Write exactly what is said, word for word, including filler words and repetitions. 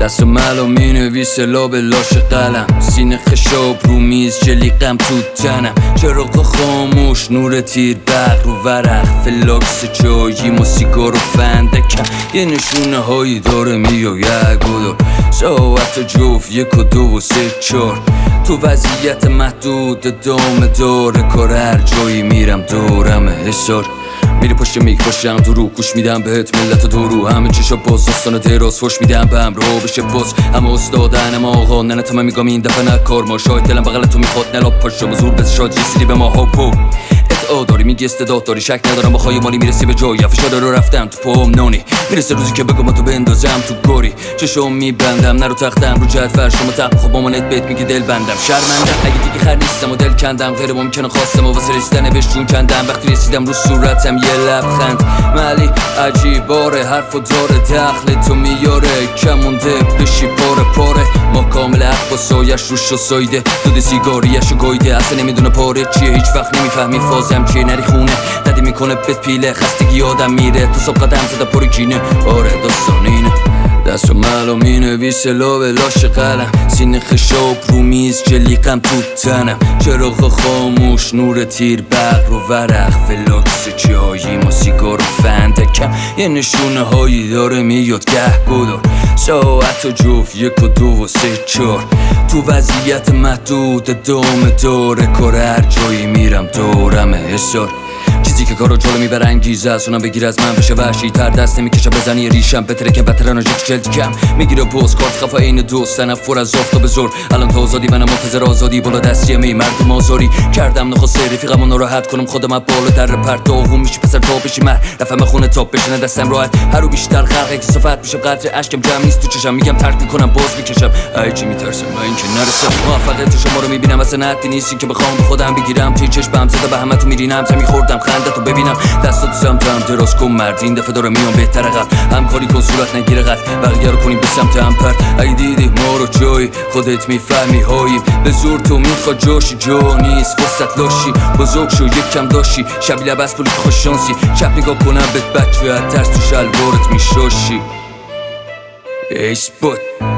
دست ملو می نویسه لاب لاش قلم، سینه خشاب رو میز جلیقم تو تنم، چراغ خاموش نور تیر برق رو ورق، فلاکس چایی و سیگار و فندکم، یه نشونه هایی داره میو یک و دو ساعت جوف یک و دو و سه چار، تو وضعیت محدود دام داره کار، هر جایی میرم دورم حسار، میری پشت میک باشم تو رو گوش میدم بهت ملت دو رو، همه چشا باز داستان دراز فوش میدم به همراه بشه باز، همه استادن اما آقا ننت من میگم این دفعه نکار ما، شاید دلم بغل تو میخواد نلاب پاشم زور بز شاد رسیدی به ما ها ادعا داری میگی استعداد داری، شک ندارم با خواهی مالی میرسی به جایی، فشار رو رفتم تو پام نانی، میرسه روزی که بگم تو بندازم تو گوری، چشم میبندم نرو تختم رو جد فرش شما تق خب مامانت بیت میگی دل بندم شرمندم اگه دیگه خر نیستم و دل کندم، غیر ممکنه خواستم و واسه رسیدن بهش جون کندم، وقتی رسیدم رو صورتم یه لبخند ملی عجیباره، حرف و داره دخل تو میاره، کمونده بشی پاره پاره، ما کامل حق با سایش روش و سایده، دود سیگاریش و گایده، اصلا نمیدونه پاره چیه، هیچ وقت نمیفهمی فازم چیه، نری خونه ددی میکنه بهت پیله، خستگی آدم میره تو صبح قدم زده پر کینه، آره داستان اینه، دست و ملو می نویسه لاب لاش قلم، سینه خشاب رو میز جلیقم تو تنم، چراغ خاموش نور تیر برق رو ورق، فلاکس چایی و سیگار و فندکم، یه نشونه هایی داره میاد گه گدار، ساعت و جوف یک و دو و سه چار، تو وضعیت محدود دام داره کار، هر جایی میرم دورم حسار، چیزی که کارو جلو میبره انگیزه است، اونم بگیر از من بشه وحشی تر، دست نمیکشه بزنی یه ریشم بتره که بترن و جک جلد کم میگیره پوست کارت خفا این دوست تنفر از آفتاب زور، الان تا آزادی منم منتظر آزادی، بالا دستی می مردم آزاری کردم نخواسته رفیقمو ناراحت کنم، خودم از بالا در پرت داغون میشی پسر تا بشی مر رفم خونه تاپ بشینه دستم راحت، هر رو بیشتر خلق اکسافت میشه قدر اشکم جمع نیست تو چشم، میگم ترک میکنم باز میکشم ای چی میترسم من اینکه نرسم، موفقیت شما رو میبینم اصلا حدی نیستی که بخوام خودم بگیرم، توی چشمم زده به همتون میرینم تا میخوردم خندتو ببینم، دستاتو سمتم دراز کن مرد این دفعه داره میام بهتر قبل، همکاری کن صورت نگیره قد بقیه رو کنیم به سمت هم پرد، اگه دیدی ما رو جایی خودت میفهمی هاییم، به زور تو میخواد جاشی جا نیست فرصت لاشی، بزرگ شو یک کم داشی شبی لبس پولی که خوش شانسی، چپ نگاه کنم بهت بچه از ترس تو شلوارت میشاشی. ایش بود